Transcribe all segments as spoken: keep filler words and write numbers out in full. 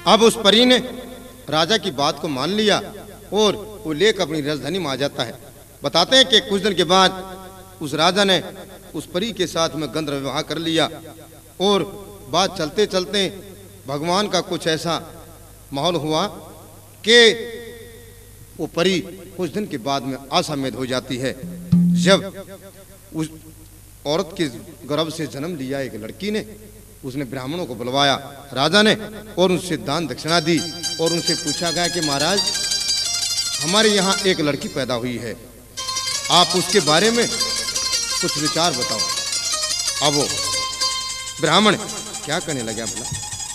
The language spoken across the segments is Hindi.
अब उस परी ने राजा की बात को मान लिया और वो लेकर अपनी राजधानी में आ जाता है। बताते हैं कि कुछ दिन के बाद उस राजा ने उस परी के साथ में गंधर्व विवाह कर लिया और बात चलते चलते भगवान का कुछ ऐसा माहौल हुआ कि वो परी कुछ दिन के बाद में असामेद हो जाती है। जब उस औरत के गर्भ से जन्म लिया एक लड़की ने, उसने ब्राह्मणों को बुलवाया राजा ने और उनसे दान दक्षिणा दी और उनसे पूछा गया कि महाराज हमारे यहाँ एक लड़की पैदा हुई है, आप उसके बारे में कुछ विचार बताओ। अब वो ब्राह्मण क्या करने लगा बोला,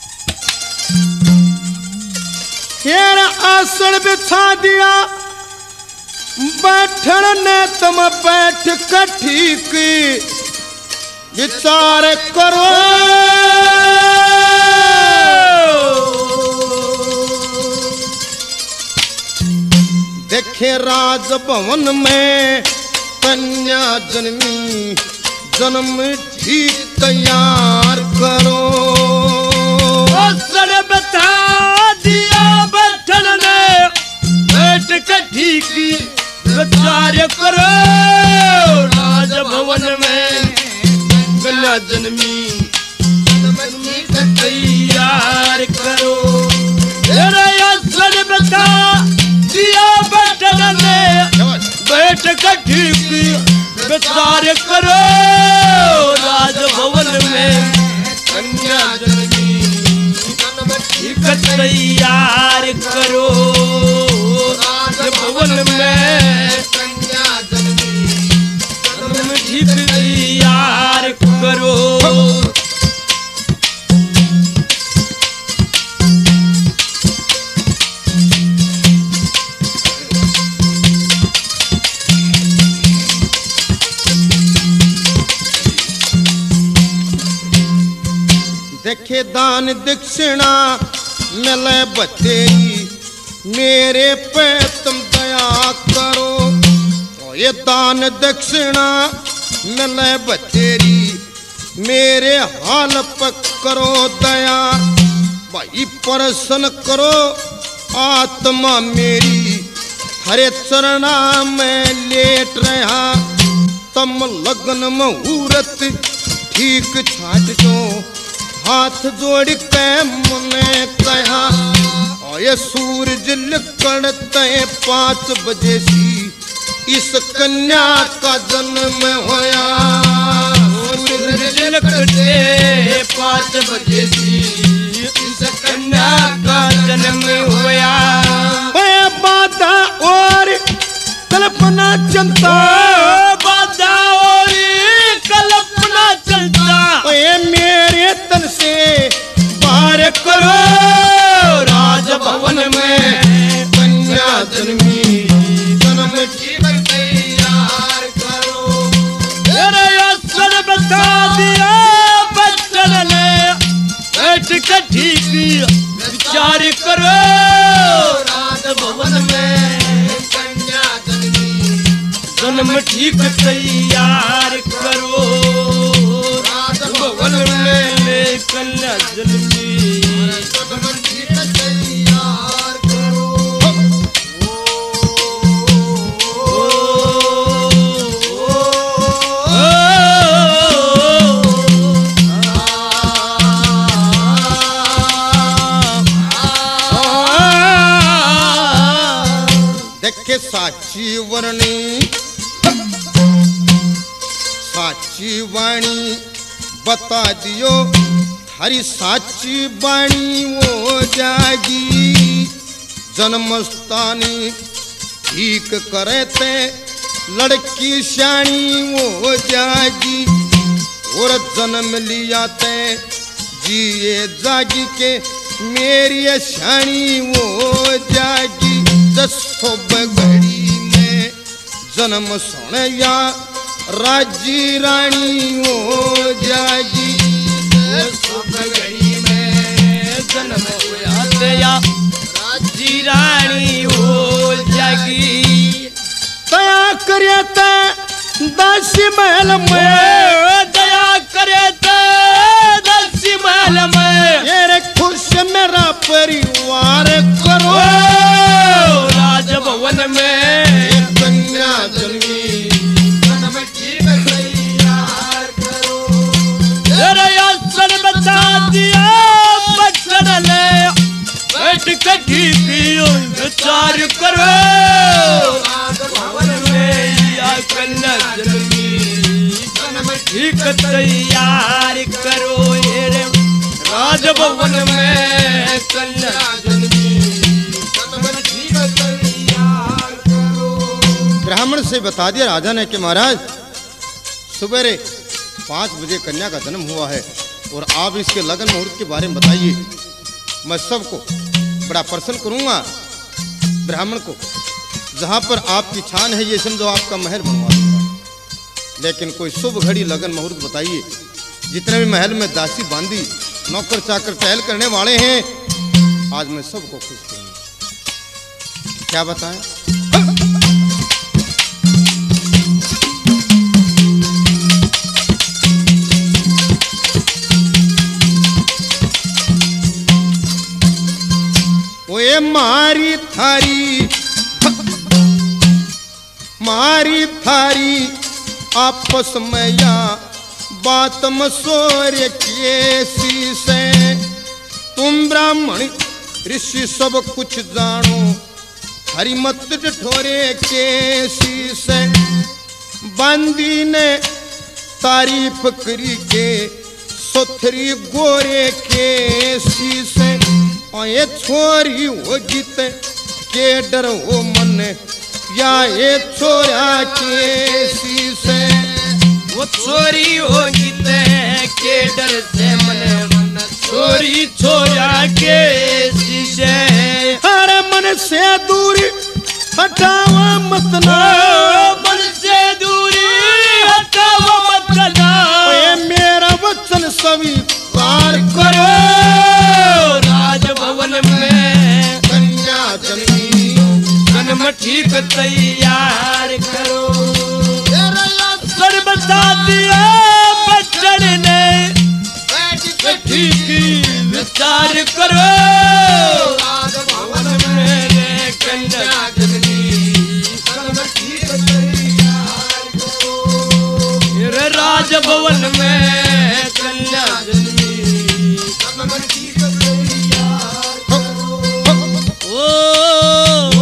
तेरा आसन बिछा दिया बैठन ने तुम बैठ कर ठीक विचार करो। देखे राजभवन में कन्या जन्मी, जन्म ठीक तैयार करो। आसन बता दिया बैठन ने बैठ कर ठीक विचार करो। राजभवन में कन्या जन्मी, तैयार करो। आसन बता दिया बैठन ने बैठ कर ठीक विचार करो। राजभवन में कन्या जन्मी, तैयार करो। राजभवन में कन्या जन्मी, तैयार करो। देखे दान दक्षिणा मिले बतेरी, मेरे पे तुम दया करो। ये दान दक्षिणा मिले बतेरी, मेरे हाल पर करो दया। भाई प्रसन्न करो आत्मा मेरी, हरे चरणा में लेट रहा। तम लगन मुहूर्त ठीक छाट जो, हाथ जोड़ के मुने कहा। और ये सूरज निकलते पाँच बजे सी, इस कन्या का जन्म होया। सूरज निकलते पाँच बजे सी, इस कन्या का जन्म होया। बाधा और कल्पना चलता, बाधा और कल्पना चलता। मेरे तन से पार करो। राजभवन में कन्या जन्मी, जन्म ठीक तैयार करो। तेरे आसन बता दिया बैठन ने बैठ कर ठीक विचार करो। राजभवन में कन्या जन्मी, जन्म ठीक तैयार करो। राजभवन में कन्या जन्मी, जन्म ठीक तैयार करो। देखे साची वर्णी साची वाणी बता दियो, हरी साची वाणी वो जागी। जन्मस्थानी ठीक करे ते लड़की शानी वो जागी। और जन्म लिया ते जिए जागी के मेरी शानी वो जागी। दसो बगड़ी में जन्म सोनया राजी रानी वो जागी। बगड़ी में जन्म हुआ दया राजी रानी हो जागी। दया करे दासी महल में, दया करे दासी महल में। ये खुश से मेरा परिवार करो। राजभवन में कन्या जन्मी जन्म ठीक तैयार करो। तेरे आसन बता दिया बचन ले बैठ के ठीक विचार करो। राजभवन में या कन्या जन्मी जन्म ठीक तैयार करो। ये रे राजभवन में कन्या जन्मी जन्म ठीक तैयार करो। ब्राह्मण से बता दिया राजा ने कि महाराज सुबेरे पाँच बजे कन्या का जन्म हुआ है और आप इसके लगन मुहूर्त के बारे में बताइए। मैं सबको बड़ा प्रसन्न करूंगा। ब्राह्मण को जहाँ पर आपकी छान है ये समझो आपका महल बनवा दूंगा, लेकिन कोई शुभ घड़ी लगन मुहूर्त बताइए। जितने भी महल में दासी बांदी नौकर चाकर टहल करने वाले हैं, आज मैं सबको खुश करूंगा। क्या बताएं? ओए मारी थारी मारी थारी आपस में या बात मसोर कैसी से। तुम ब्राह्मण ऋषि सब कुछ जानो, हरि मत ठोरे कैसी से। बांदी ने तारीफ करी के सोथरी गोरे कैसी से। ये छोरी हो गीत के डर हो मन या ये छोरा कैसी से। वो छोरी होगी के डर से मन छोरी छोरा के शीशे। हर मन से दूरी हटावा मत ना, मन से दूरी हटावा मत ना। ये मेरा वचन स्वीकार करो। राजभवन में कन्या जन्मी जन्म ठीक तैयार करो। सर बता दिया बच्चन ने बैठ के ठीक विचार करो। राजभवन में कन्या जन्मी जन्म ठीक तैयार करो। राजभवन में कन्या जन्मी जन्म ठीक तैयार करो। ओ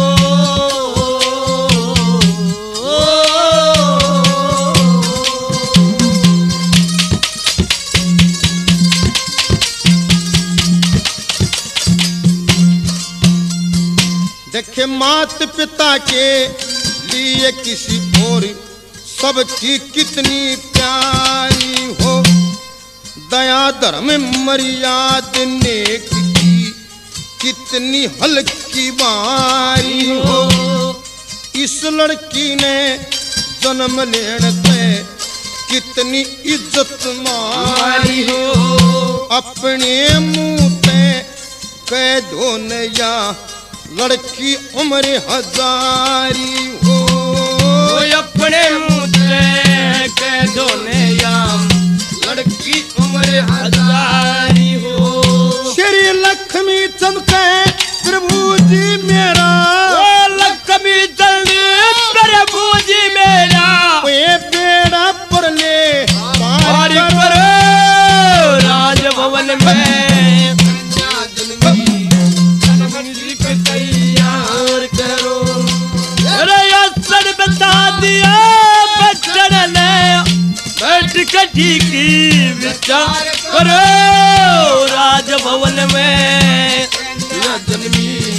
देखे मात पिता के लिए किसी और सबकी कितनी प्यारी हो। दया धर्म मर्यादा नेक की कितनी हल्की बारी हो। इस लड़की ने जन्म लेने से कितनी इज्जत मारी हो। अपने मुंह पे कह दो नया लड़की उम्र हजारी हो। अपने मुँह से कह दो नया लड़की उम्र हजारी हो। श्री लक्ष्मी चंद के प्रभु जी मेरा, ओ लक्ष्मी चंद प्रभु जी मेरा। ये बेड़ा पर ले पार करो। राजभवन में तैयार करो। बता दिया बच्चन ने बैठ के ठीक विचार करो। राजभवन में जन्मी